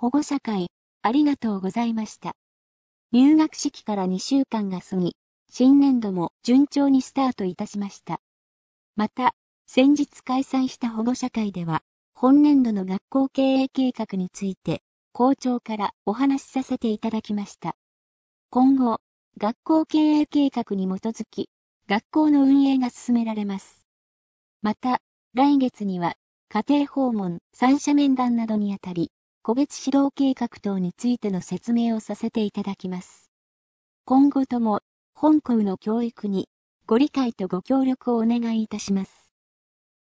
保護者会、ありがとうございました。入学式から2週間が過ぎ、新年度も順調にスタートいたしました。また、先日開催した保護者会では、本年度の学校経営計画について、校長からお話しさせていただきました。今後、学校経営計画に基づき、学校の運営が進められます。また、来月には、家庭訪問、三者面談などにあたり、個別指導計画等についての説明をさせていただきます。今後とも、本校の教育にご理解とご協力をお願いいたします。